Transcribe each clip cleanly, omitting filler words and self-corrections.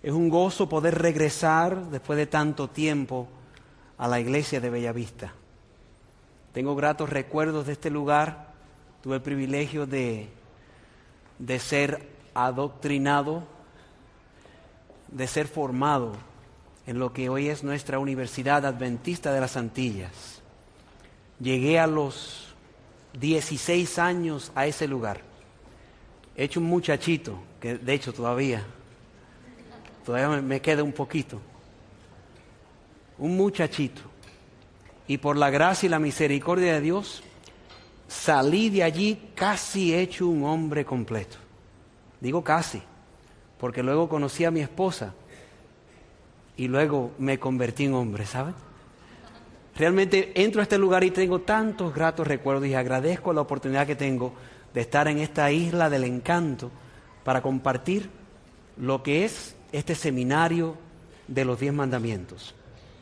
Es un gozo poder regresar después de tanto tiempo a la iglesia de Bellavista. Tengo gratos recuerdos de este lugar. Tuve el privilegio de ser adoctrinado, de ser formado en lo que hoy es nuestra Universidad Adventista de las Antillas. Llegué a los 16 años a ese lugar. Hecho un muchachito, que de hecho todavía me queda un poquito. Un muchachito. Y por la gracia y la misericordia de Dios, salí de allí casi hecho un hombre completo. Digo casi, porque luego conocí a mi esposa y luego me convertí en hombre, ¿saben? Realmente entro a este lugar y tengo tantos gratos recuerdos y agradezco la oportunidad que tengo de estar en esta isla del encanto para compartir lo que es este seminario de los 10 mandamientos.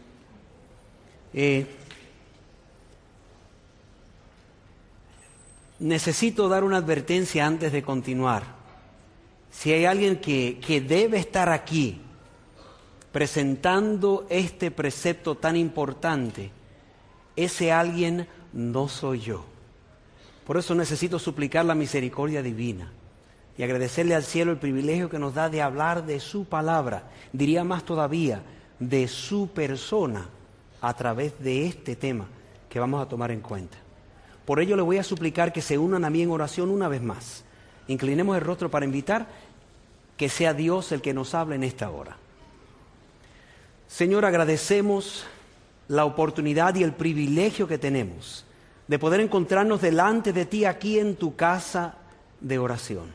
Necesito dar una advertencia antes de continuar. Si hay alguien que debe estar aquí presentando este precepto tan importante, ese alguien no soy yo. Por eso necesito suplicar la misericordia divina y agradecerle al cielo el privilegio que nos da de hablar de su palabra, diría más todavía, de su persona a través de este tema que vamos a tomar en cuenta. Por ello le voy a suplicar que se unan a mí en oración una vez más. Inclinemos el rostro para invitar que sea Dios el que nos hable en esta hora. Señor, agradecemos la oportunidad y el privilegio que tenemos de poder encontrarnos delante de ti aquí en tu casa de oración.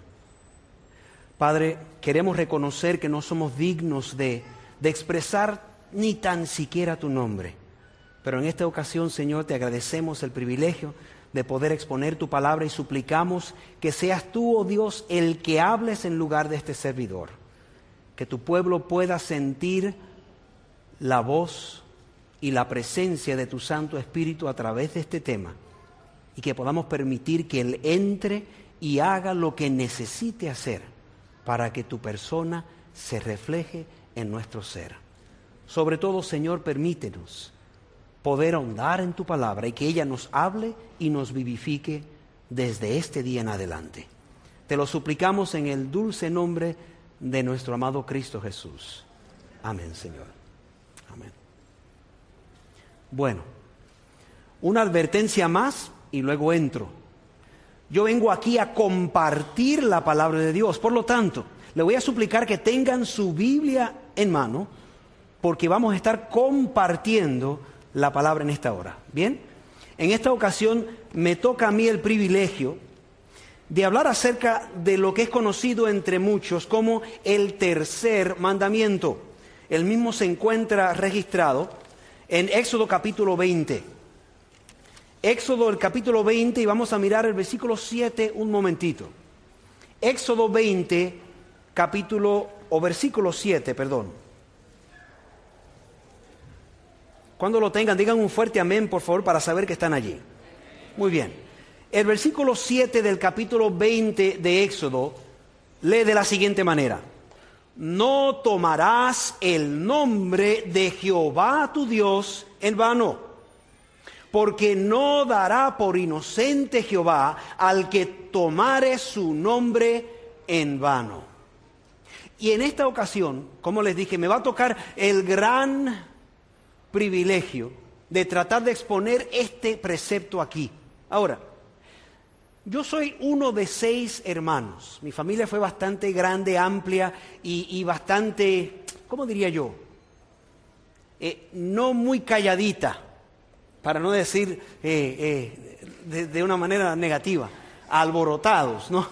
Padre, queremos reconocer que no somos dignos de expresar ni tan siquiera tu nombre. Pero en esta ocasión, Señor, te agradecemos el privilegio de poder exponer tu palabra y suplicamos que seas tú, oh Dios, el que hables en lugar de este servidor. Que tu pueblo pueda sentir la voz y la presencia de tu Santo Espíritu a través de este tema y que podamos permitir que Él entre y haga lo que necesite hacer para que tu persona se refleje en nuestro ser. Sobre todo, Señor, permítenos poder ahondar en tu palabra y que ella nos hable y nos vivifique desde este día en adelante. Te lo suplicamos en el dulce nombre de nuestro amado Cristo Jesús. Amén, Señor. Amén. Bueno, una advertencia más y luego entro. Yo vengo aquí a compartir la palabra de Dios. Por lo tanto, le voy a suplicar que tengan su Biblia en mano porque vamos a estar compartiendo la palabra en esta hora. ¿Bien? En esta ocasión me toca a mí el privilegio de hablar acerca de lo que es conocido entre muchos como el tercer mandamiento. El mismo se encuentra registrado en Éxodo capítulo 20. Éxodo el capítulo 20 y vamos a mirar el versículo 7 un momentito. Éxodo 20, versículo 7, perdón. Cuando lo tengan, digan un fuerte amén, por favor, para saber que están allí. Muy bien. El versículo 7 del capítulo 20 de Éxodo lee de la siguiente manera. No tomarás el nombre de Jehová tu Dios en vano, porque no dará por inocente Jehová al que tomare su nombre en vano. Y en esta ocasión, como les dije, me va a tocar el gran privilegio de tratar de exponer este precepto aquí. Ahora, yo soy uno de 6 hermanos. Mi familia fue bastante grande, amplia y bastante, ¿cómo diría yo? No muy calladita, para no decir de una manera negativa, alborotados, ¿no?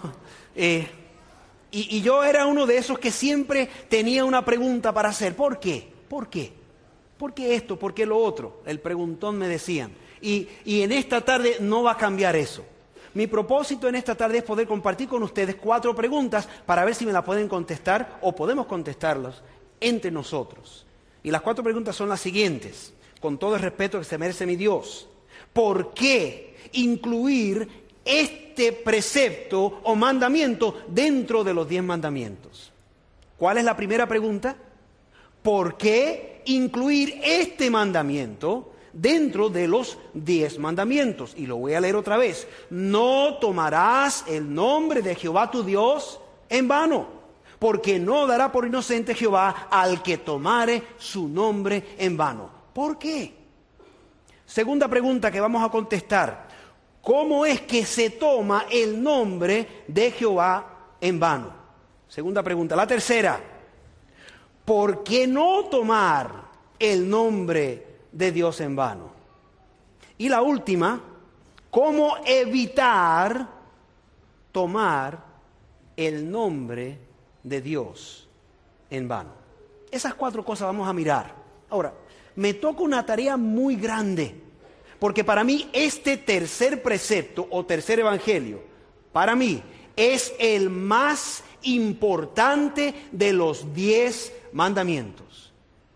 Y yo era uno de esos que siempre tenía una pregunta para hacer. ¿Por qué? ¿Por qué? ¿Por qué esto? ¿Por qué lo otro? El preguntón me decían. Y en esta tarde no va a cambiar eso. Mi propósito en esta tarde es poder compartir con ustedes 4 preguntas para ver si me las pueden contestar o podemos contestarlas entre nosotros. Y las 4 preguntas son las siguientes, con todo el respeto que se merece mi Dios. ¿Por qué incluir este precepto o mandamiento dentro de los 10 mandamientos? ¿Cuál es la primera pregunta? ¿Por qué incluir este mandamiento dentro de los 10 mandamientos? Y lo voy a leer otra vez. No tomarás el nombre de Jehová tu Dios en vano, porque no dará por inocente Jehová al que tomare su nombre en vano. ¿Por qué? Segunda pregunta que vamos a contestar. ¿Cómo es que se toma el nombre de Jehová en vano? Segunda pregunta. La tercera. ¿Por qué no tomar el nombre de Dios en vano? Y la última. ¿Cómo evitar tomar el nombre de Dios en vano? Esas 4 cosas vamos a mirar. Ahora, me toca una tarea muy grande, porque para mí este tercer precepto o tercer evangelio, para mí es el más importante de los 10 mandamientos.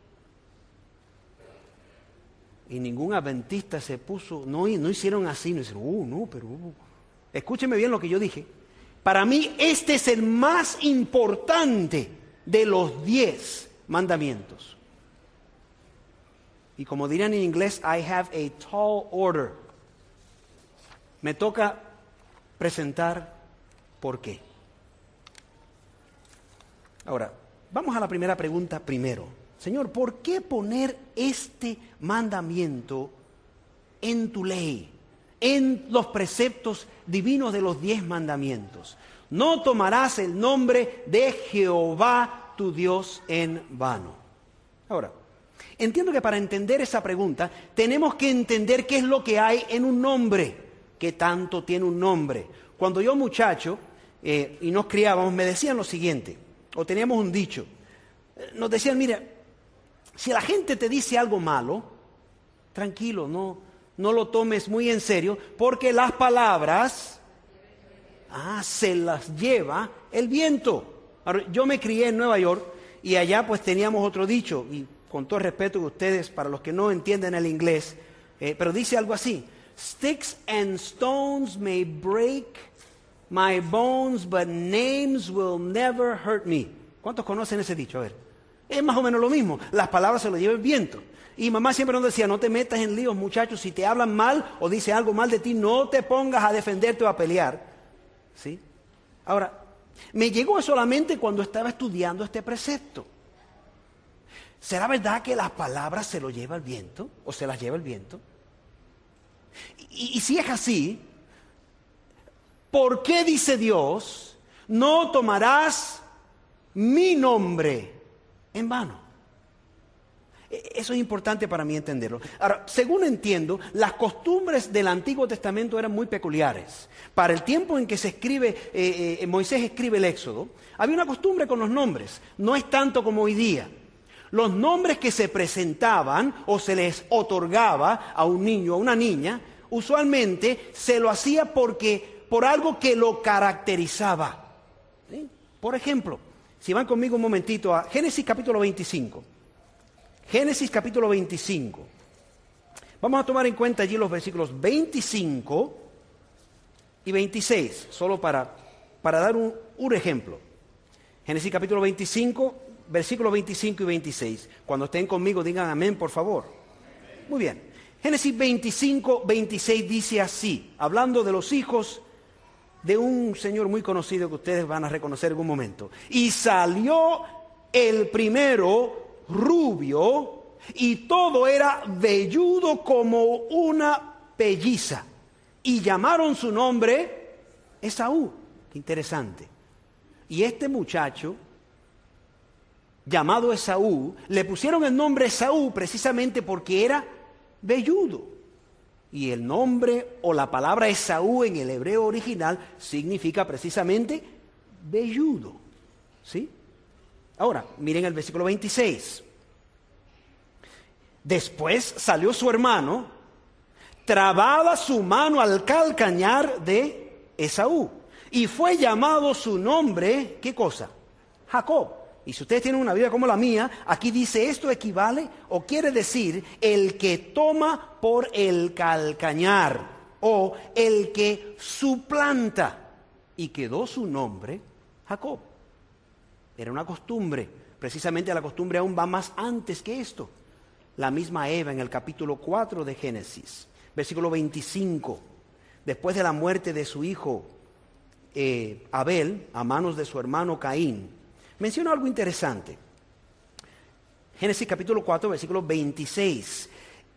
Y ningún adventista se puso, no hicieron así, no hicieron, Escúcheme bien lo que yo dije. Para mí este es el más importante de los 10 mandamientos. Y como dirían en inglés, I have a tall order. Me toca presentar por qué. Ahora, vamos a la primera pregunta primero. Señor, ¿por qué poner este mandamiento en tu ley, en los preceptos divinos de los 10 mandamientos? No tomarás el nombre de Jehová tu Dios en vano. Ahora, entiendo que para entender esa pregunta tenemos que entender qué es lo que hay en un nombre, qué tanto tiene un nombre. Cuando yo muchacho y nos criábamos, me decían lo siguiente, o teníamos un dicho, nos decían, mira, si la gente te dice algo malo, tranquilo, no lo tomes muy en serio, porque las palabras se las lleva el viento. Ahora, yo me crié en Nueva York y allá pues teníamos otro dicho, y con todo el respeto de ustedes, para los que no entienden el inglés, pero dice algo así: Sticks and stones may break my bones, but names will never hurt me. ¿Cuántos conocen ese dicho? A ver, es más o menos lo mismo. Las palabras se lo lleva el viento. Y mamá siempre nos decía, no te metas en líos, muchachos. Si te hablan mal o dice algo mal de ti, no te pongas a defenderte o a pelear. ¿Sí? Ahora, me llegó solamente cuando estaba estudiando este precepto. ¿Será verdad que las palabras se lo lleva el viento? ¿O se las lleva el viento? Y si es así, ¿por qué dice Dios, no tomarás mi nombre en vano? Eso es importante para mí entenderlo. Ahora, según entiendo, las costumbres del Antiguo Testamento eran muy peculiares. Para el tiempo en que se escribe, Moisés escribe el Éxodo, había una costumbre con los nombres. No es tanto como hoy día. Los nombres que se presentaban o se les otorgaba a un niño o a una niña, usualmente se lo hacía por algo que lo caracterizaba. ¿Sí? Por ejemplo, si van conmigo un momentito a Génesis capítulo 25. Génesis capítulo 25. Vamos a tomar en cuenta allí los versículos 25 y 26, solo para dar un ejemplo. Génesis capítulo 25, versículos 25 y 26. Cuando estén conmigo digan amén, por favor. Muy bien. Génesis 25, 26 dice así, hablando de los hijos de un señor muy conocido que ustedes van a reconocer en un momento. Y salió el primero rubio, y todo era velludo como una pelliza, y llamaron su nombre Esaú. Qué interesante. Y este muchacho, llamado Esaú, le pusieron el nombre Esaú precisamente porque era velludo. Y el nombre o la palabra Esaú en el hebreo original significa precisamente velludo. ¿Sí? Ahora, miren el versículo 26. Después salió su hermano, trabada su mano al calcañar de Esaú, y fue llamado su nombre, ¿qué cosa? Jacob. Y si ustedes tienen una Biblia como la mía, aquí dice, esto equivale o quiere decir el que toma por el calcañar o el que suplanta, y quedó su nombre Jacob. Era una costumbre. Precisamente la costumbre aún va más antes que esto. La misma Eva en el capítulo 4 de Génesis, versículo 25. Después de la muerte de su hijo Abel, a manos de su hermano Caín, menciona algo interesante. Génesis capítulo 4, versículo 26.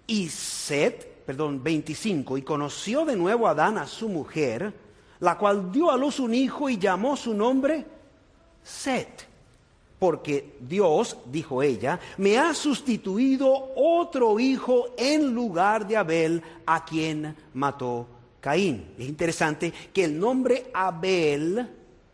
25. Y conoció de nuevo Adán a su mujer, la cual dio a luz un hijo y llamó su nombre Set. Porque Dios, dijo ella, me ha sustituido otro hijo en lugar de Abel, a quien mató Caín. Es interesante que el nombre Abel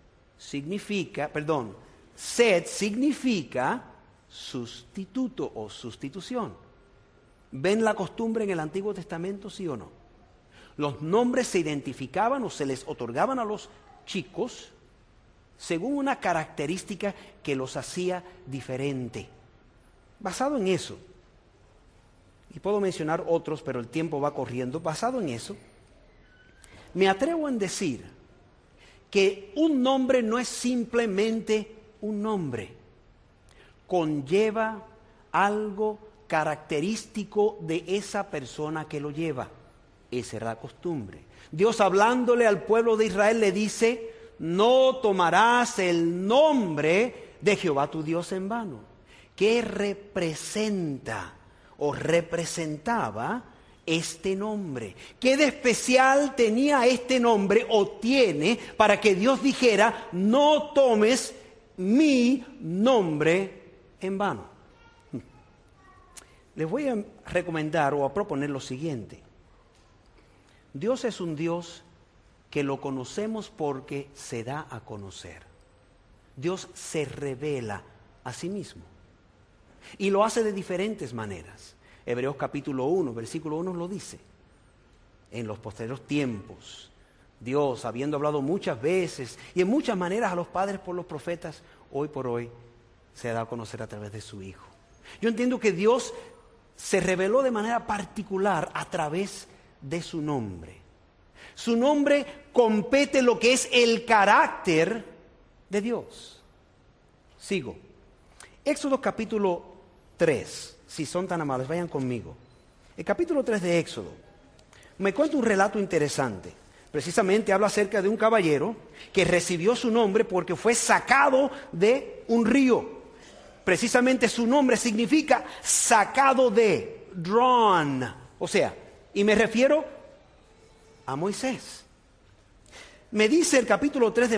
Set significa sustituto o sustitución. ¿Ven la costumbre en el Antiguo Testamento, sí o no? Los nombres se identificaban o se les otorgaban a los chicos según una característica que los hacía diferente. Basado en eso, y puedo mencionar otros, pero el tiempo va corriendo, basado en eso, me atrevo en decir que un nombre no es simplemente un nombre, conlleva algo característico de esa persona que lo lleva. Esa era la costumbre. Dios, hablándole al pueblo de Israel, le dice: no tomarás el nombre de Jehová tu Dios en vano. ¿Qué representa o representaba este nombre? ¿Qué de especial tenía este nombre o tiene para que Dios dijera: no tomes mi nombre en vano? Les voy a recomendar o a proponer lo siguiente. Dios es un Dios que lo conocemos porque se da a conocer. Dios se revela a sí mismo y lo hace de diferentes maneras. Hebreos capítulo 1, versículo 1 lo dice. En los posteriores tiempos, Dios, habiendo hablado muchas veces y en muchas maneras a los padres por los profetas, hoy por hoy se da a conocer a través de su Hijo. Yo entiendo que Dios se reveló de manera particular a través de su nombre. Su nombre compete lo que es el carácter de Dios. Sigo. Éxodo capítulo 3, si son tan amables, vayan conmigo. El capítulo 3 de Éxodo me cuenta un relato interesante. Precisamente habla acerca de un caballero que recibió su nombre porque fue sacado de un río. Precisamente su nombre significa sacado de, drawn. O sea, y me refiero a Moisés. Me dice el capítulo 3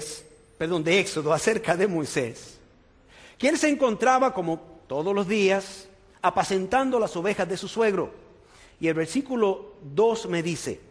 de Éxodo, acerca de Moisés, que él se encontraba como todos los días apacentando las ovejas de su suegro. Y el versículo 2 me dice: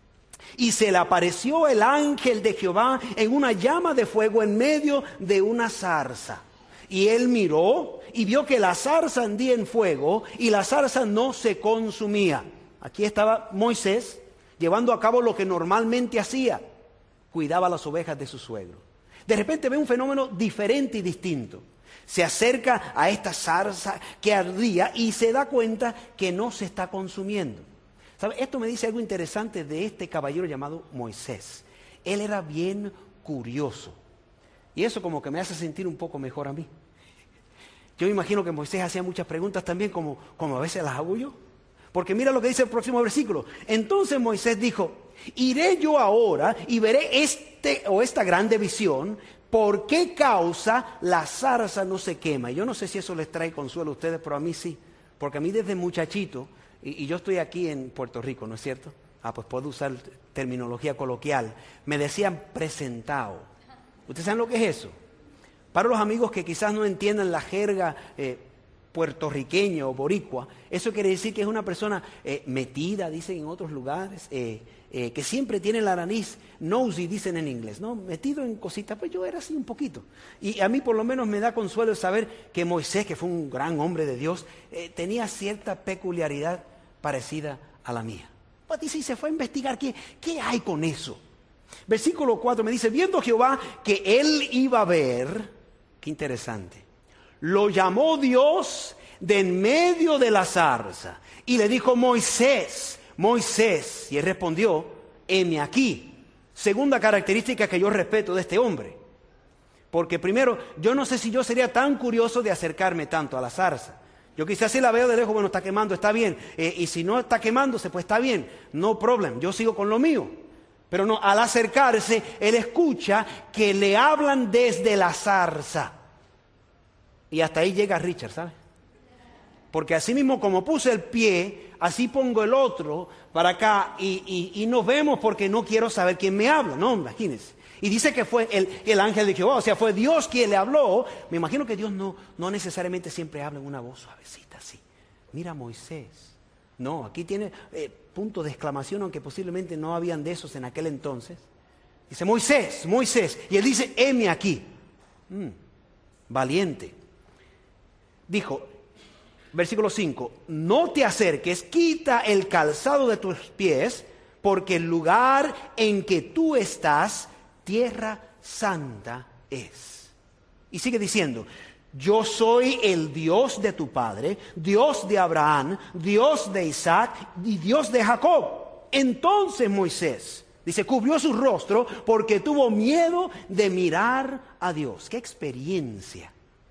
y se le apareció el ángel de Jehová en una llama de fuego en medio de una zarza. Y él miró y vio que la zarza ardía en fuego y la zarza no se consumía. Aquí estaba Moisés llevando a cabo lo que normalmente hacía: cuidaba las ovejas de su suegro. De repente ve un fenómeno diferente y distinto. Se acerca a esta zarza que ardía y se da cuenta que no se está consumiendo. ¿Sabe? Esto me dice algo interesante de este caballero llamado Moisés. Él era bien curioso. Y eso como que me hace sentir un poco mejor a mí. Yo me imagino que Moisés hacía muchas preguntas también como a veces las hago yo. Porque mira lo que dice el próximo versículo. Entonces Moisés dijo: iré yo ahora y veré esta grande visión. ¿Por qué causa la zarza no se quema? Y yo no sé si eso les trae consuelo a ustedes, pero a mí sí. Porque a mí desde muchachito, y yo estoy aquí en Puerto Rico, ¿no es cierto? Pues puedo usar terminología coloquial. Me decían presentado. ¿Ustedes saben lo que es eso? Para los amigos que quizás no entiendan la jerga puertorriqueña o boricua, eso quiere decir que es una persona metida, dicen en otros lugares, que siempre tiene la nariz nosy, dicen en inglés, ¿no? Metido en cositas. Pues yo era así un poquito. Y a mí por lo menos me da consuelo saber que Moisés, que fue un gran hombre de Dios, tenía cierta peculiaridad parecida a la mía. Pues dice, y se fue a investigar qué hay con eso. Versículo 4 me dice: viendo Jehová que él iba a ver, qué interesante, lo llamó Dios de en medio de la zarza y le dijo: Moisés, Moisés. Y él respondió: heme aquí. Segunda característica que yo respeto de este hombre. Porque primero, yo no sé si yo sería tan curioso de acercarme tanto a la zarza. Yo quizás si la veo de lejos, bueno, está quemando, está bien. Y si no está quemándose, pues está bien. No problem, yo sigo con lo mío. Pero no, al acercarse, él escucha que le hablan desde la zarza. Y hasta ahí llega Richard, ¿sabes? Porque así mismo como puse el pie, así pongo el otro para acá y nos vemos porque no quiero saber quién me habla. No, imagínense. Y dice que fue el ángel de Jehová, o sea, fue Dios quien le habló. Me imagino que Dios no necesariamente siempre habla en una voz suavecita así. Mira Moisés. No, aquí tiene punto de exclamación, aunque posiblemente no habían de esos en aquel entonces. Dice, Moisés, Moisés. Y él dice, heme aquí. Valiente. Dijo, versículo 5, no te acerques, quita el calzado de tus pies, porque el lugar en que tú estás, tierra santa es. Y sigue diciendo, yo soy el Dios de tu padre, Dios de Abraham, Dios de Isaac y Dios de Jacob. Entonces Moisés, dice, cubrió su rostro porque tuvo miedo de mirar a Dios. ¡Qué experiencia!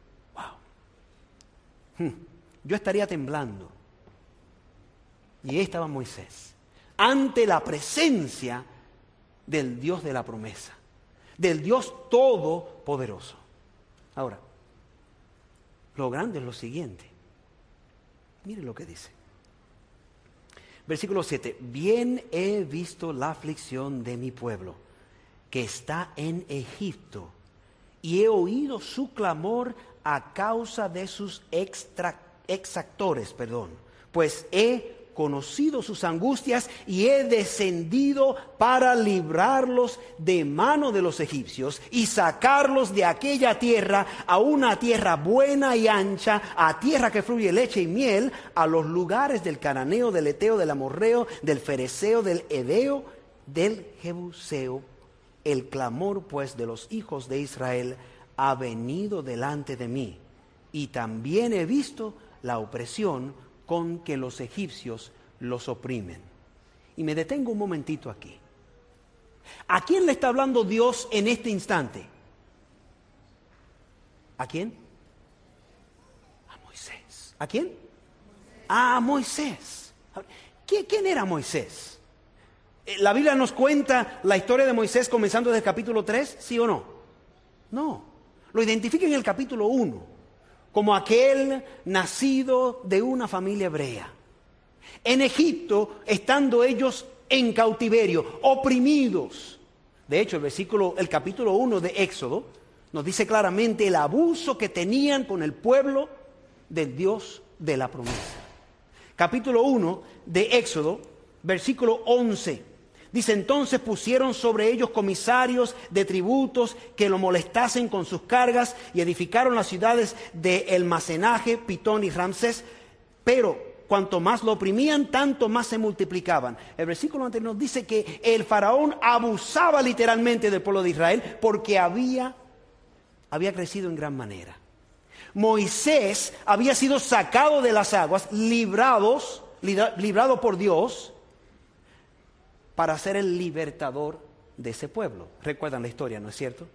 ¡Wow! Yo estaría temblando. Y ahí estaba Moisés, ante la presencia del Dios de la promesa, del Dios todopoderoso. Ahora, lo grande es lo siguiente. Miren lo que dice. Versículo 7. Bien he visto la aflicción de mi pueblo, que está en Egipto, y he oído su clamor a causa de sus exactores, pues he conocido sus angustias y he descendido para librarlos de mano de los egipcios y sacarlos de aquella tierra a una tierra buena y ancha, a tierra que fluye leche y miel, a los lugares del cananeo, del eteo, del amorreo, del fereceo, del heveo, del jebuseo. El clamor pues de los hijos de Israel ha venido delante de mí, y también he visto la opresión con que los egipcios los oprimen. Y me detengo un momentito aquí. ¿A quién le está hablando Dios en este instante? ¿A quién? A Moisés. ¿A quién? A Moisés. ¿Quién era Moisés? ¿La Biblia nos cuenta la historia de Moisés comenzando desde el capítulo 3? ¿Sí o no? No. Lo identifica en el capítulo 1. Como aquel nacido de una familia hebrea. En Egipto, estando ellos en cautiverio, oprimidos. De hecho, el capítulo 1 de Éxodo nos dice claramente el abuso que tenían con el pueblo del Dios de la promesa. Capítulo 1 de Éxodo, versículo 11. Dice, entonces pusieron sobre ellos comisarios de tributos que lo molestasen con sus cargas y edificaron las ciudades de Elmacenaje, Pitón y Ramsés, pero cuanto más lo oprimían, tanto más se multiplicaban. El versículo anterior nos dice que el faraón abusaba literalmente del pueblo de Israel porque había crecido en gran manera. Moisés había sido sacado de las aguas, librado por Dios, para ser el libertador de ese pueblo. Recuerdan la historia, ¿no es cierto?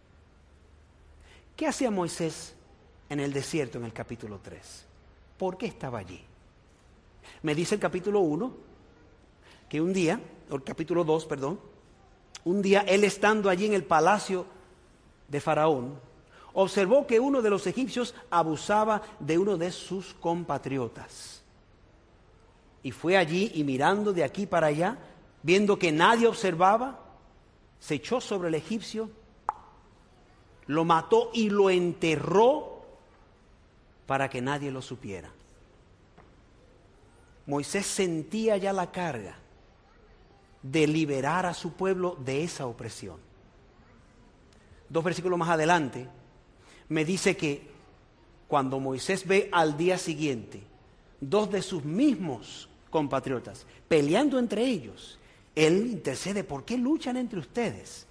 ¿Qué hacía Moisés en el desierto en el capítulo 3? ¿Por qué estaba allí? Me dice el capítulo 1 que un día, o el capítulo 2, perdón, un día él estando allí en el palacio de Faraón, observó que uno de los egipcios abusaba de uno de sus compatriotas. Y fue allí y mirando de aquí para allá, viendo que nadie observaba, se echó sobre el egipcio, lo mató y lo enterró para que nadie lo supiera. Moisés sentía ya la carga de liberar a su pueblo de esa opresión. 2 versículos más adelante, me dice que cuando Moisés ve al día siguiente 2 de sus mismos compatriotas peleando entre ellos, él intercede, ¿por qué luchan entre ustedes?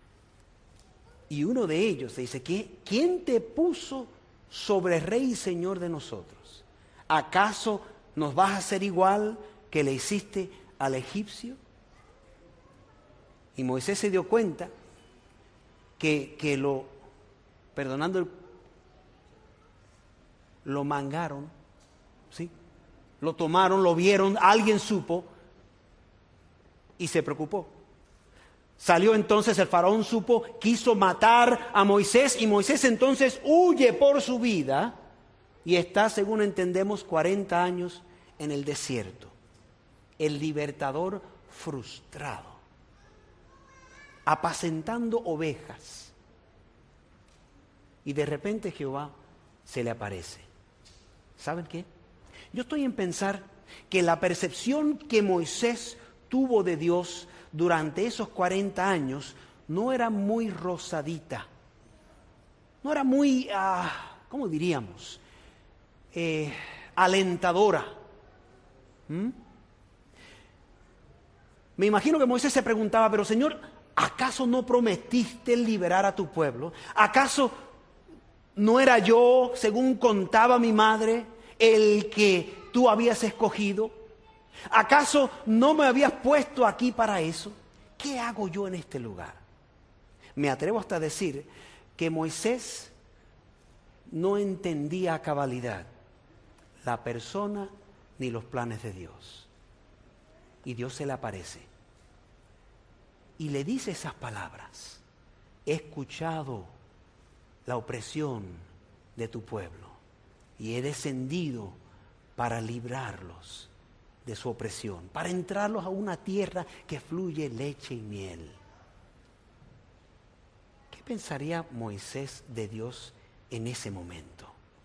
Y uno de ellos dice, ¿quién te puso sobre rey y señor de nosotros? ¿Acaso nos vas a hacer igual que le hiciste al egipcio? Y Moisés se dio cuenta que perdonando, lo mangaron, ¿sí? Lo tomaron, lo vieron, alguien supo y se preocupó. Salió entonces el faraón, supo, quiso matar a Moisés y Moisés entonces huye por su vida y está, según entendemos, 40 años en el desierto. El libertador frustrado, apacentando ovejas. Y de repente Jehová se le aparece. ¿Saben qué? Yo estoy en pensar que la percepción que Moisés tuvo de Dios durante esos 40 años no era muy rosadita, no era muy, ¿cómo diríamos? Alentadora. Me imagino que Moisés se preguntaba, pero Señor, ¿acaso no prometiste liberar a tu pueblo? ¿Acaso no era yo, según contaba mi madre, el que tú habías escogido? ¿Acaso no me habías puesto aquí para eso? ¿Qué hago yo en este lugar? Me atrevo hasta a decir que Moisés no entendía a cabalidad la persona ni los planes de Dios. Y Dios se le aparece y le dice esas palabras: he escuchado la opresión de tu pueblo y he descendido para librarlos de su opresión, para entrarlos a una tierra que fluye leche y miel. ¿Qué pensaría Moisés de Dios en ese momento?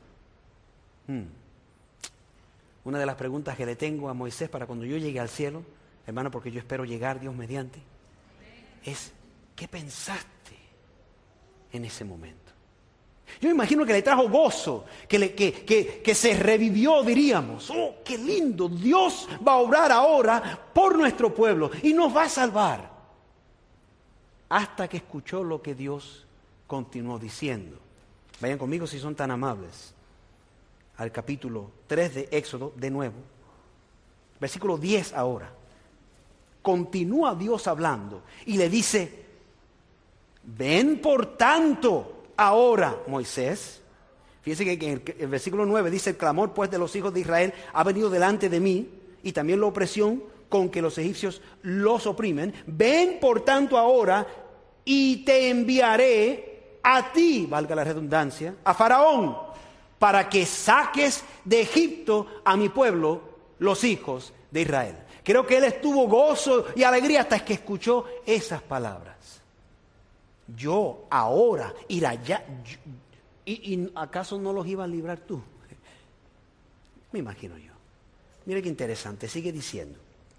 Una de las preguntas que le tengo a Moisés para cuando yo llegue al cielo, hermano, porque yo espero llegar, Dios mediante, es: ¿qué pensaste en ese momento? Yo me imagino que le trajo gozo, que se revivió, diríamos. ¡Oh, qué lindo! Dios va a obrar ahora por nuestro pueblo y nos va a salvar. Hasta que escuchó lo que Dios continuó diciendo. Vayan conmigo, si son tan amables, al capítulo 3 de Éxodo, de nuevo. Versículo 10 ahora. Continúa Dios hablando y le dice: ven por tanto ahora, Moisés. Fíjense que en el versículo 9 dice: el clamor pues de los hijos de Israel ha venido delante de mí, y también la opresión con que los egipcios los oprimen. Ven por tanto ahora y te enviaré a ti, valga la redundancia, a Faraón, para que saques de Egipto a mi pueblo, los hijos de Israel. Creo que él estuvo gozo y alegría hasta que escuchó esas palabras. Yo ahora ir allá, ¿y acaso no los iba a librar tú? Me imagino yo. Mire qué interesante, sigue diciendo.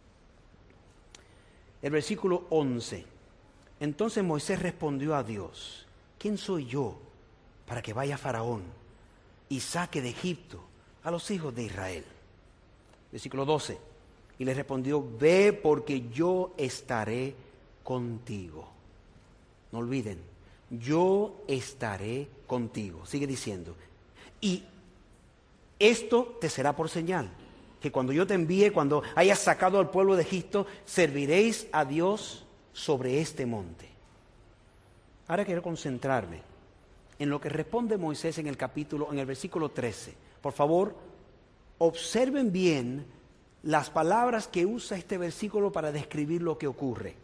El versículo 11. Entonces Moisés respondió a Dios: ¿quién soy yo para que vaya Faraón y saque de Egipto a los hijos de Israel? Versículo 12. Y le respondió: ve, porque yo estaré contigo. No olviden, yo estaré contigo. Sigue diciendo: y esto te será por señal, que cuando yo te envíe, cuando hayas sacado al pueblo de Egipto, serviréis a Dios sobre este monte. Ahora quiero concentrarme en lo que responde Moisés en el versículo 13. Por favor, observen bien las palabras que usa este versículo para describir lo que ocurre.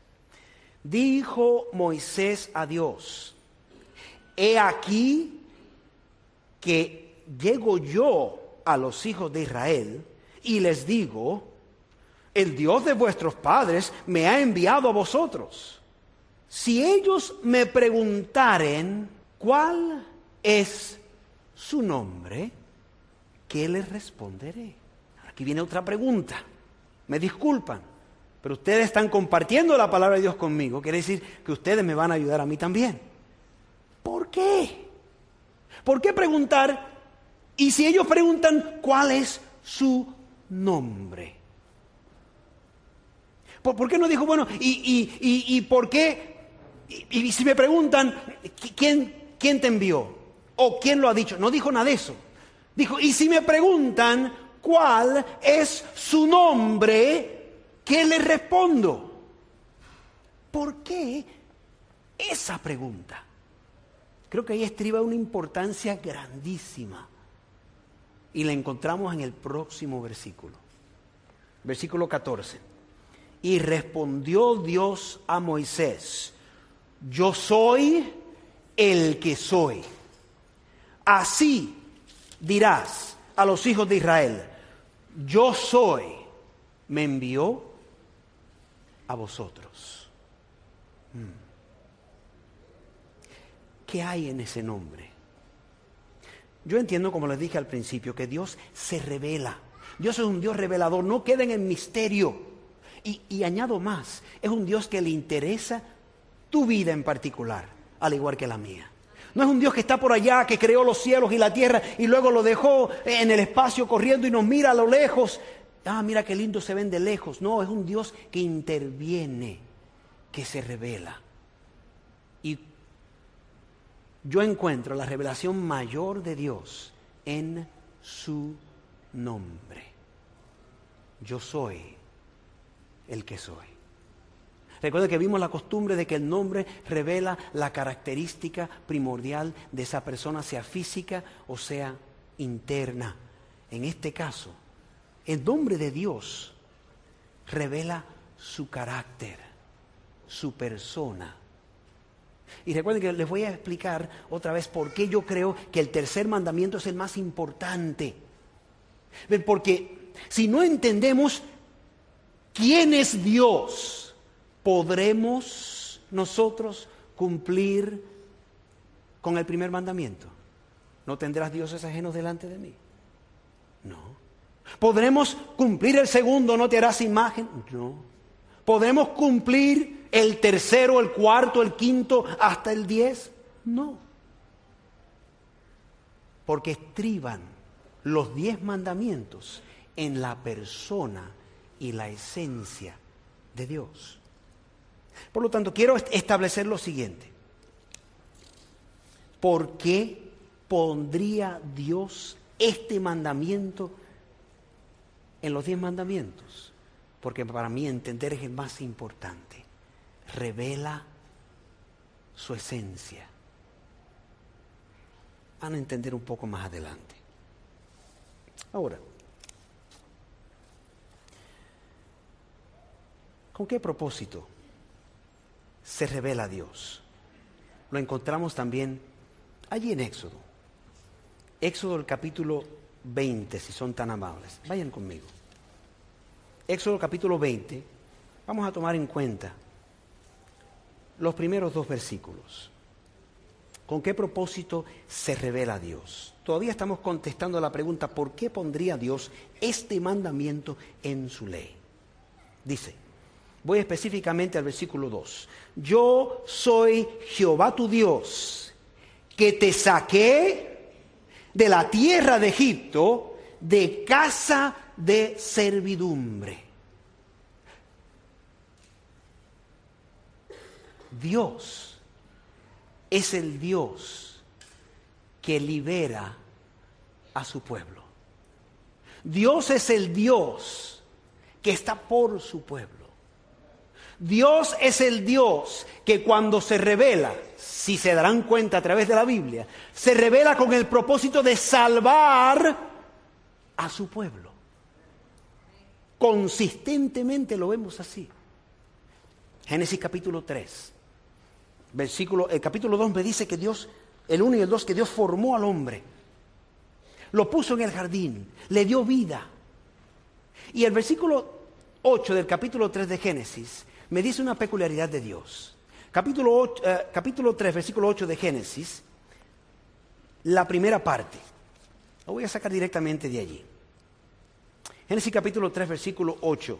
Dijo Moisés a Dios: he aquí que llego yo a los hijos de Israel y les digo: el Dios de vuestros padres me ha enviado a vosotros. Si ellos me preguntaren cuál es su nombre, ¿qué les responderé? Aquí viene otra pregunta. Me disculpan, pero ustedes están compartiendo la palabra de Dios conmigo. Quiere decir que ustedes me van a ayudar a mí también. ¿Por qué? ¿Por qué preguntar? Y si ellos preguntan, ¿cuál es su nombre? ¿Por qué no dijo, bueno, y por qué? Y si me preguntan, ¿quién te envió? ¿O quién lo ha dicho? No dijo nada de eso. Dijo, y si me preguntan, ¿cuál es su nombre? ¿Qué les respondo? ¿Por qué esa pregunta? Creo que ahí estriba una importancia grandísima. Y la encontramos en el próximo versículo. Versículo 14. Y respondió Dios a Moisés: yo soy el que soy. Así dirás a los hijos de Israel: yo soy, me envió a vosotros. ¿Qué hay en ese nombre? Yo entiendo, como les dije al principio, que Dios se revela. Dios es un Dios revelador, no queda en el misterio. Y añado más, es un Dios que le interesa tu vida en particular, al igual que la mía. No es un Dios que está por allá, que creó los cielos y la tierra y luego lo dejó en el espacio corriendo y nos mira a lo lejos. Ah, mira qué lindo se ven de lejos. No, es un Dios que interviene, que se revela. Y yo encuentro la revelación mayor de Dios en su nombre. Yo soy el que soy. Recuerden que vimos la costumbre de que el nombre revela la característica primordial de esa persona, sea física o sea interna. En este caso, el nombre de Dios revela su carácter, su persona. Y recuerden que les voy a explicar otra vez por qué yo creo que el tercer mandamiento es el más importante. Porque si no entendemos quién es Dios, ¿podremos nosotros cumplir con el primer mandamiento? ¿No tendrás dioses ajenos delante de mí? No. ¿Podremos cumplir el segundo? ¿No te harás imagen? No. ¿Podremos cumplir el tercero, el cuarto, el quinto, hasta el 10? No. Porque estriban los 10 mandamientos en la persona y la esencia de Dios. Por lo tanto, quiero establecer lo siguiente. ¿Por qué pondría Dios este mandamiento en los 10 mandamientos? Porque para mí entender es el más importante. Revela su esencia. Van a entender un poco más adelante. Ahora, ¿con qué propósito se revela Dios? Lo encontramos también allí en Éxodo. Éxodo, el capítulo 20, si son tan amables. Vayan conmigo. Éxodo capítulo 20, vamos a tomar en cuenta los primeros 2 versículos. ¿Con qué propósito se revela Dios? Todavía estamos contestando la pregunta, ¿por qué pondría Dios este mandamiento en su ley? Dice, voy específicamente al versículo 2. Yo soy Jehová tu Dios, que te saqué de la tierra de Egipto, de casa de servidumbre. Dios es el Dios que libera a su pueblo. Dios es el Dios que está por su pueblo. Dios es el Dios que cuando se revela, si se darán cuenta a través de la Biblia, se revela con el propósito de salvar a su pueblo. Consistentemente lo vemos así. Génesis capítulo 3, el capítulo 2 me dice que Dios, el 1 y el 2, que Dios formó al hombre, lo puso en el jardín, le dio vida. Y el versículo 8 del capítulo 3 de Génesis me dice una peculiaridad de Dios. Capítulo 3, versículo 8 de Génesis, la primera parte. Lo voy a sacar directamente de allí. Génesis capítulo 3, versículo 8.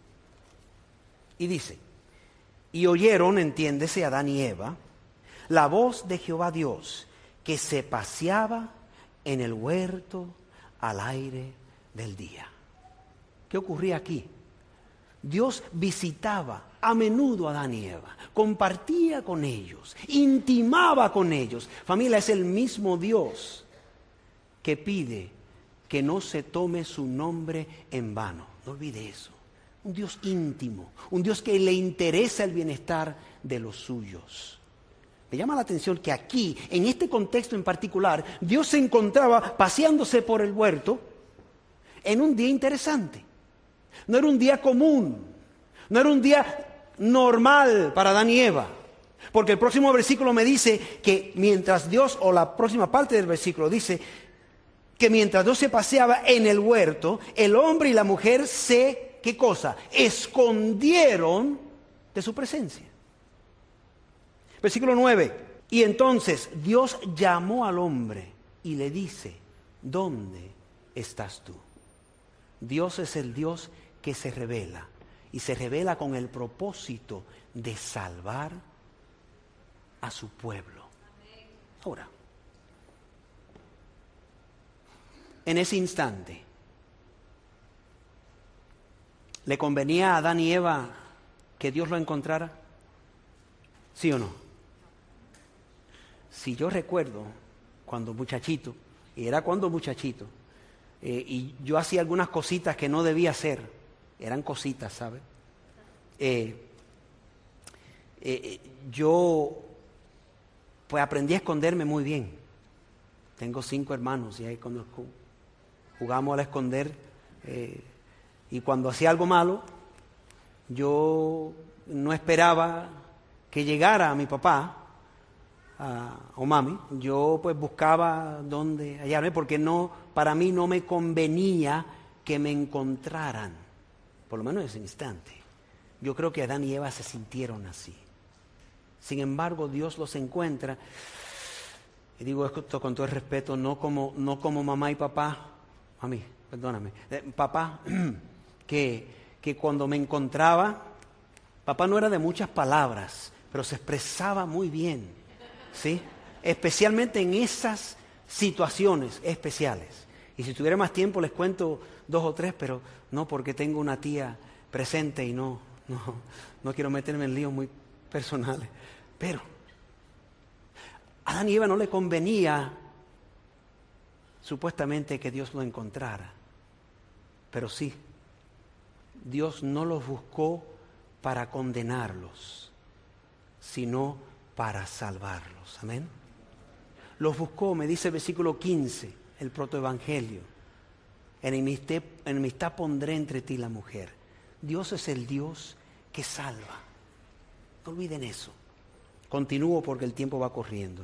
Y dice, y oyeron, entiéndese, Adán y Eva, la voz de Jehová Dios, que se paseaba en el huerto al aire del día. ¿Qué ocurría aquí? Dios visitaba a menudo a Adán y Eva, compartía con ellos, intimaba con ellos. Familia, es el mismo Dios que pide que no se tome su nombre en vano. No olvide eso. Un Dios íntimo, un Dios que le interesa el bienestar de los suyos. Me llama la atención que aquí, en este contexto en particular, Dios se encontraba paseándose por el huerto en un día interesante. No era un día común, no era un día normal para Adán y Eva. Porque el próximo versículo me dice que mientras Dios, o la próxima parte del versículo dice que mientras Dios se paseaba en el huerto, el hombre y la mujer ¿qué cosa? Escondieron de su presencia. Versículo 9. Y entonces Dios llamó al hombre y le dice, ¿dónde estás tú? Dios es el Dios que se revela, y se revela con el propósito de salvar a su pueblo. Ahora, en ese instante, ¿le convenía a Adán y Eva que Dios lo encontrara? ¿Sí o no? Si yo recuerdo cuando muchachito, y era cuando muchachito, y yo hacía algunas cositas que no debía hacer, eran cositas, ¿sabes? Yo pues aprendí a esconderme muy bien. Tengo 5 hermanos y ahí cuando jugamos al esconder, y cuando hacía algo malo, yo no esperaba que llegara mi papá o mami. Yo pues buscaba dónde hallarme, porque para mí no me convenía que me encontraran, por lo menos en ese instante. Yo creo que Adán y Eva se sintieron así. Sin embargo, Dios los encuentra, y digo esto con todo el respeto, no como mamá y papá, mami, perdóname, papá, que cuando me encontraba, papá no era de muchas palabras, pero se expresaba muy bien, ¿sí? Especialmente en esas situaciones especiales. Y si tuviera más tiempo les cuento 2 o 3, pero no, porque tengo una tía presente y no quiero meterme en líos muy personales. Pero a Adán y Eva no le convenía supuestamente que Dios lo encontrara. Pero sí, Dios no los buscó para condenarlos, sino para salvarlos. Amén. Los buscó, me dice el versículo 15, el protoevangelio. En enemistad pondré entre ti y la mujer. Dios es el Dios que salva. No olviden eso. Continúo porque el tiempo va corriendo.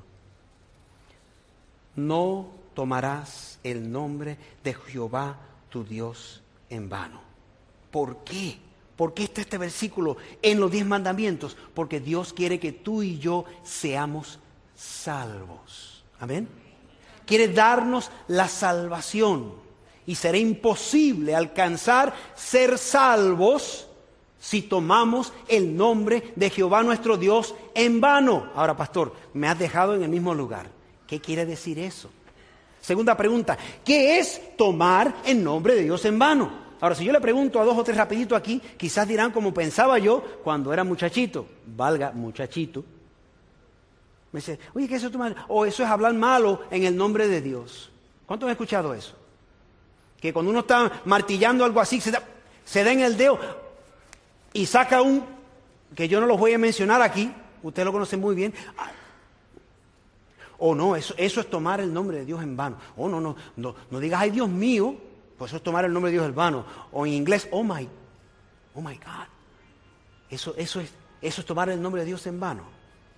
No tomarás el nombre de Jehová tu Dios en vano. ¿Por qué? ¿Por qué está este versículo en los 10 mandamientos? Porque Dios quiere que tú y yo seamos salvos. Amén. Quiere darnos la salvación. Y será imposible alcanzar ser salvos si tomamos el nombre de Jehová nuestro Dios en vano. Ahora, pastor, me has dejado en el mismo lugar. ¿Qué quiere decir eso? Segunda pregunta, ¿qué es tomar el nombre de Dios en vano? Ahora, si yo le pregunto a 2 o 3 rapidito aquí, quizás dirán como pensaba yo cuando era muchachito. Valga, muchachito. Me dice, oye, ¿qué es eso tomar? O eso es hablar malo en el nombre de Dios. ¿Cuántos han escuchado eso? Que cuando uno está martillando algo así, se da en el dedo y saca que yo no los voy a mencionar aquí, usted lo conoce muy bien. O no, eso es tomar el nombre de Dios en vano. O no digas, ay Dios mío, pues eso es tomar el nombre de Dios en vano. O en inglés, oh my God. Eso es tomar el nombre de Dios en vano.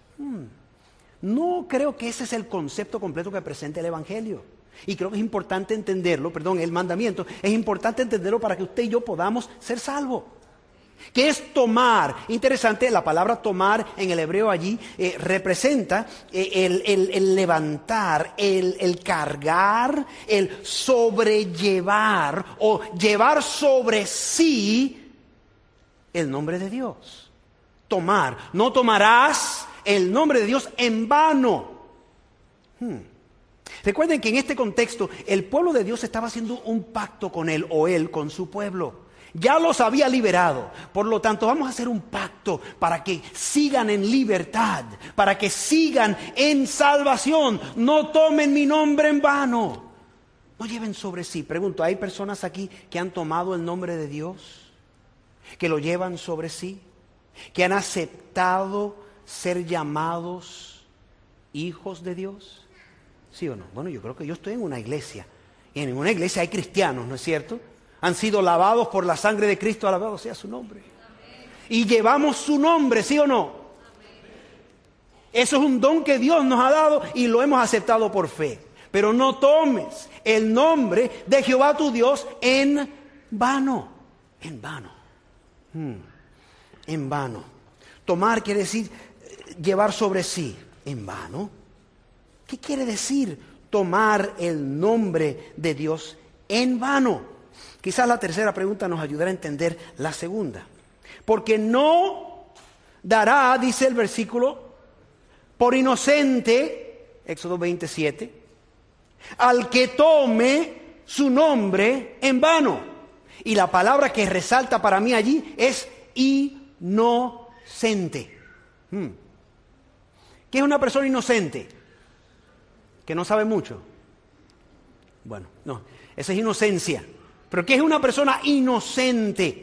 No creo que ese es el concepto completo que presenta el Evangelio. Y creo que es importante entenderlo, el mandamiento, es importante entenderlo para que usted y yo podamos ser salvos. ¿Qué es tomar? Interesante, la palabra tomar en el hebreo allí representa el levantar, el cargar, el sobrellevar o llevar sobre sí el nombre de Dios. Tomar. No tomarás el nombre de Dios en vano. Recuerden que en este contexto el pueblo de Dios estaba haciendo un pacto con él o él con su pueblo. Ya los había liberado. Por lo tanto, vamos a hacer un pacto para que sigan en libertad, para que sigan en salvación. No tomen mi nombre en vano. No lleven sobre sí. Pregunto, ¿hay personas aquí que han tomado el nombre de Dios? ¿Que lo llevan sobre sí? ¿Que han aceptado ser llamados hijos de Dios? ¿Sí o no? Bueno, yo creo que yo estoy en una iglesia. Y en una iglesia hay cristianos, ¿no es cierto? Han sido lavados por la sangre de Cristo, alabado sea su nombre. Y llevamos su nombre, ¿sí o no? Eso es un don que Dios nos ha dado y lo hemos aceptado por fe. Pero no tomes el nombre de Jehová tu Dios en vano. En vano. En vano. Tomar quiere decir llevar sobre sí. En vano. ¿Qué quiere decir tomar el nombre de Dios en vano? Quizás la tercera pregunta nos ayudará a entender la segunda. Porque no dará, dice el versículo, por inocente, Éxodo 27, al que tome su nombre en vano. Y la palabra que resalta para mí allí es inocente. ¿Qué es una persona inocente? Que no sabe mucho. Bueno, no, esa es inocencia. ¿Pero qué es una persona inocente?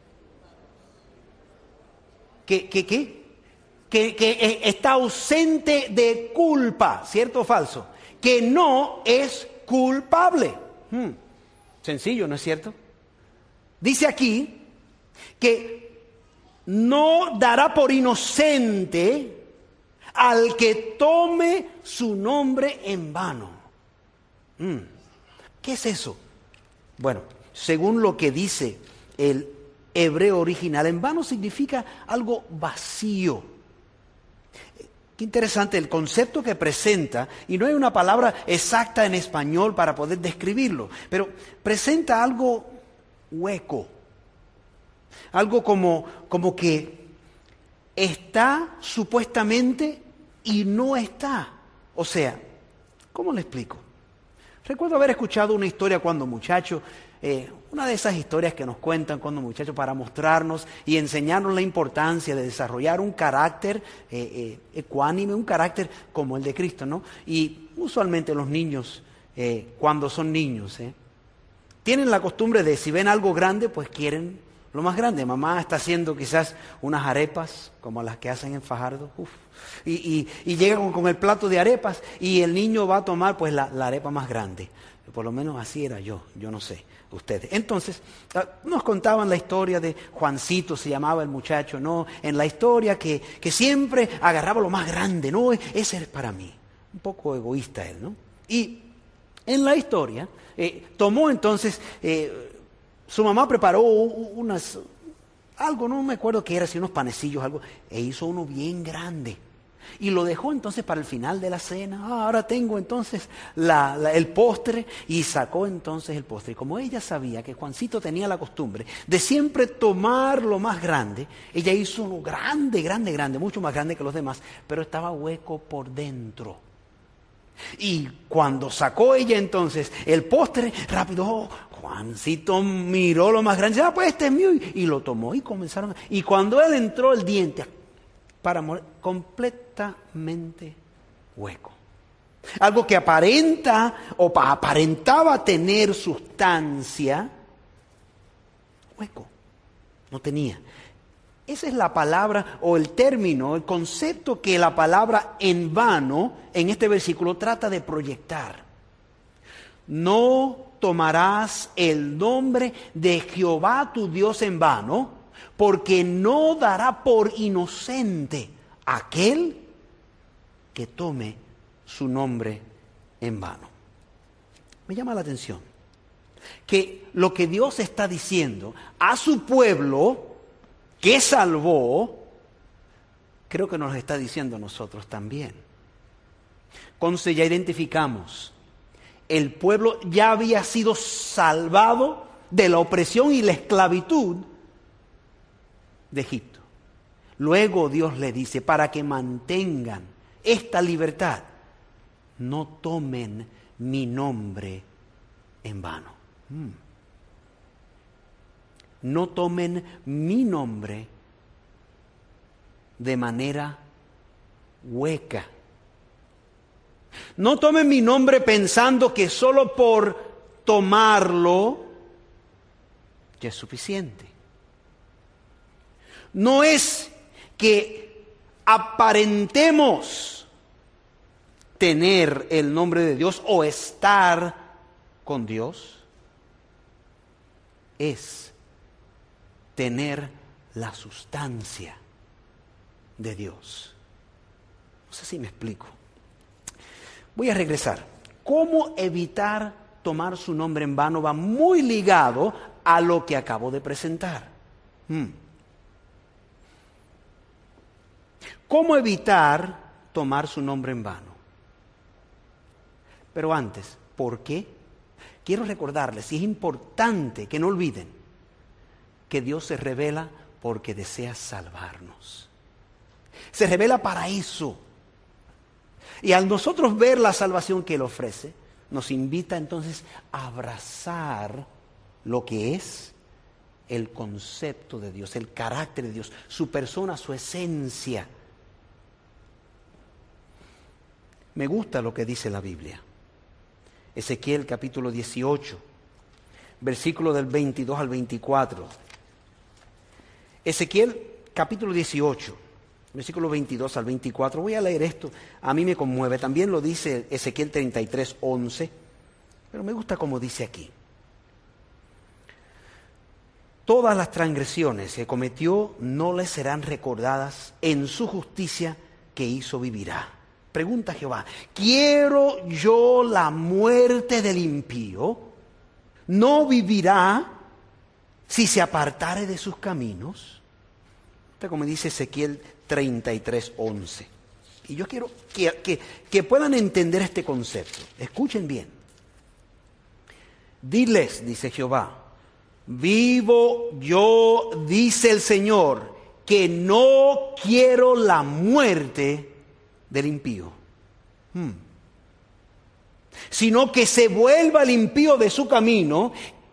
Que está ausente de culpa, ¿cierto o falso? Que no es culpable. Sencillo, ¿no es cierto? Dice aquí que no dará por inocente al que tome su nombre en vano. ¿Qué es eso? Bueno, según lo que dice el hebreo original, en vano significa algo vacío. Qué interesante el concepto que presenta, y no hay una palabra exacta en español para poder describirlo, pero presenta algo hueco, algo como que está supuestamente y no está. O sea, ¿cómo le explico? Recuerdo haber escuchado una historia cuando muchacho, una de esas historias que nos cuentan cuando muchachos para mostrarnos y enseñarnos la importancia de desarrollar un carácter ecuánime, un carácter como el de Cristo, ¿no? Y usualmente los niños, cuando son niños, tienen la costumbre de si ven algo grande, pues quieren lo más grande. Mamá está haciendo quizás unas arepas como las que hacen en Fajardo, y llega con el plato de arepas y el niño va a tomar pues la arepa más grande. Por lo menos así era yo no sé ustedes. Entonces, nos contaban la historia de Juancito, se llamaba el muchacho, ¿no? En la historia que siempre agarraba lo más grande, ¿no? Ese es para mí. Un poco egoísta él, ¿no? Y en la historia, tomó entonces, su mamá preparó algo, no me acuerdo qué era, si unos panecillos, algo, e hizo uno bien grande. Y lo dejó entonces para el final de la cena. Ahora tengo entonces el postre, y sacó entonces el postre. Y como ella sabía que Juancito tenía la costumbre de siempre tomar lo más grande, ella hizo uno grande, grande, grande, mucho más grande que los demás, pero estaba hueco por dentro. Y cuando sacó ella entonces el postre, rápido, Juancito miró lo más grande, pues este es mío, y lo tomó y comenzaron. Y cuando él entró el diente para morir, completamente hueco. Algo que aparenta o aparentaba tener sustancia, hueco, no tenía. Esa es la palabra o el término, el concepto que la palabra en vano en este versículo trata de proyectar. No tomarás el nombre de Jehová tu Dios en vano, porque no dará por inocente aquel que tome su nombre en vano. Me llama la atención que lo que Dios está diciendo a su pueblo que salvó, creo que nos está diciendo a nosotros también. Entonces ya identificamos, el pueblo ya había sido salvado de la opresión y la esclavitud de Egipto. Luego Dios le dice, para que mantengan esta libertad, no tomen mi nombre en vano. No tomen mi nombre de manera hueca. No tomen mi nombre pensando que solo por tomarlo ya es suficiente. No es que aparentemos tener el nombre de Dios o estar con Dios, es tener la sustancia de Dios. No sé si me explico. Voy a regresar. ¿Cómo evitar tomar su nombre en vano? Va muy ligado a lo que acabo de presentar. ¿Cómo evitar tomar su nombre en vano? Pero antes, ¿por qué? Quiero recordarles, y es importante que no olviden, que Dios se revela porque desea salvarnos. Se revela para eso. Y al nosotros ver la salvación que Él ofrece, nos invita entonces a abrazar lo que es el concepto de Dios, el carácter de Dios, su persona, su esencia. Me gusta lo que dice la Biblia. Ezequiel capítulo 18, versículo del 22 al 24. Ezequiel capítulo 18, versículo 22 al 24. Voy a leer esto, a mí me conmueve. También lo dice Ezequiel 33, 11, pero me gusta como dice aquí. Todas las transgresiones que cometió no le serán recordadas, en su justicia que hizo vivirá. Pregunta Jehová, ¿quiero yo la muerte del impío? ¿No vivirá si se apartare de sus caminos? Como dice Ezequiel 33, 11. Y yo quiero que puedan entender este concepto. Escuchen bien. Diles, dice Jehová, vivo yo, dice el Señor, que no quiero la muerte del impío, sino que se vuelva el impío de su camino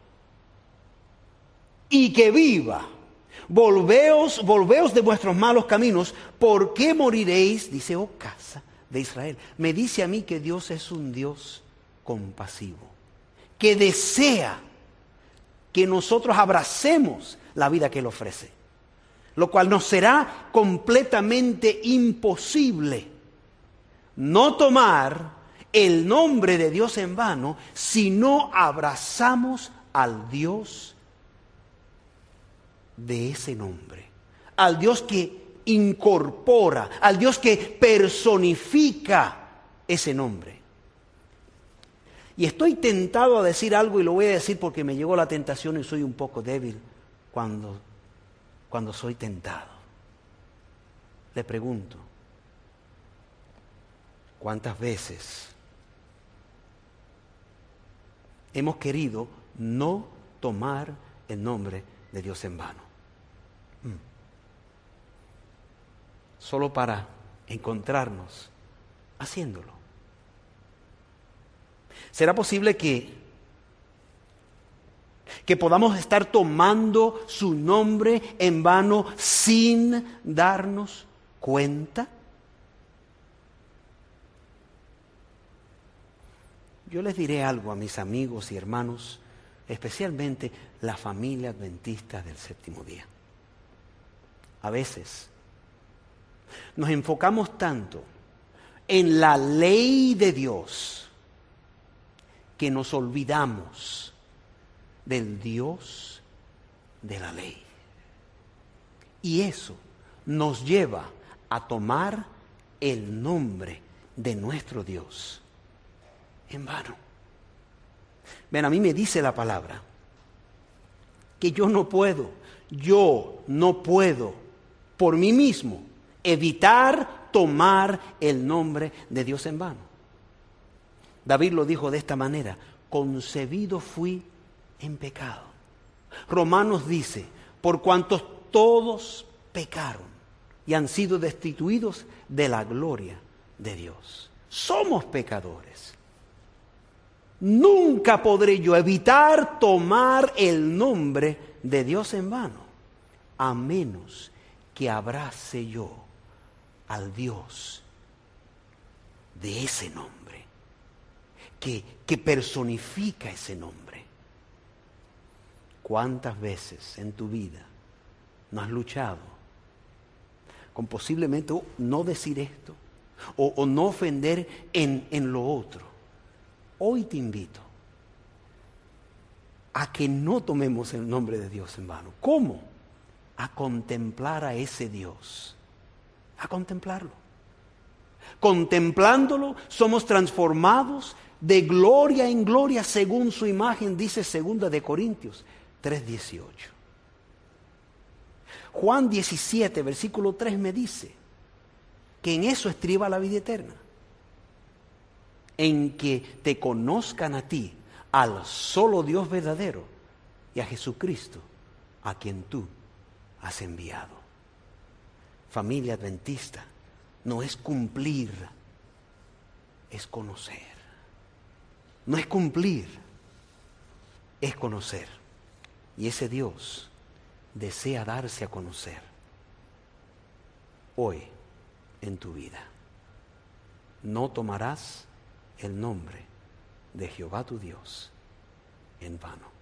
y que viva. Volveos de vuestros malos caminos, ¿por qué moriréis? Dice, oh casa de Israel. Me dice a mí que Dios es un Dios compasivo, que desea que nosotros abracemos la vida que Él ofrece, lo cual nos será completamente imposible no tomar el nombre de Dios en vano si no abrazamos al Dios de ese nombre, al Dios que incorpora, al Dios que personifica ese nombre. Y estoy tentado a decir algo y lo voy a decir porque me llegó la tentación y soy un poco débil cuando soy tentado. Le pregunto, ¿cuántas veces hemos querido no tomar el nombre de Dios en vano? Solo para encontrarnos haciéndolo. ¿Será posible que podamos estar tomando su nombre en vano sin darnos cuenta? Yo les diré algo a mis amigos y hermanos, especialmente la familia adventista del séptimo día. A veces nos enfocamos tanto en la ley de Dios que nos olvidamos del Dios de la ley. Y eso nos lleva a tomar el nombre de nuestro Dios en vano. Ven, a mí me dice la palabra que yo no puedo por mí mismo evitar tomar el nombre de Dios en vano. David lo dijo de esta manera: concebido fui en pecado. Romanos dice: por cuantos todos pecaron y han sido destituidos de la gloria de Dios. Somos pecadores. Nunca podré yo evitar tomar el nombre de Dios en vano, a menos que abrace yo al Dios de ese nombre, que personifica ese nombre. ¿Cuántas veces en tu vida no has luchado con posiblemente no decir esto, o no ofender en lo otro. Hoy te invito a que no tomemos el nombre de Dios en vano. ¿Cómo? A contemplar a ese Dios. A contemplarlo. Contemplándolo, somos transformados de gloria en gloria según su imagen, dice 2 de Corintios 3:18. Juan 17, versículo 3 me dice que en eso estriba la vida eterna. En que te conozcan a ti, al solo Dios verdadero, y a Jesucristo, a quien tú has enviado. Familia adventista, no es cumplir, es conocer. No es cumplir, es conocer. Y ese Dios desea darse a conocer hoy en tu vida. No tomarás el nombre de Jehová tu Dios en vano.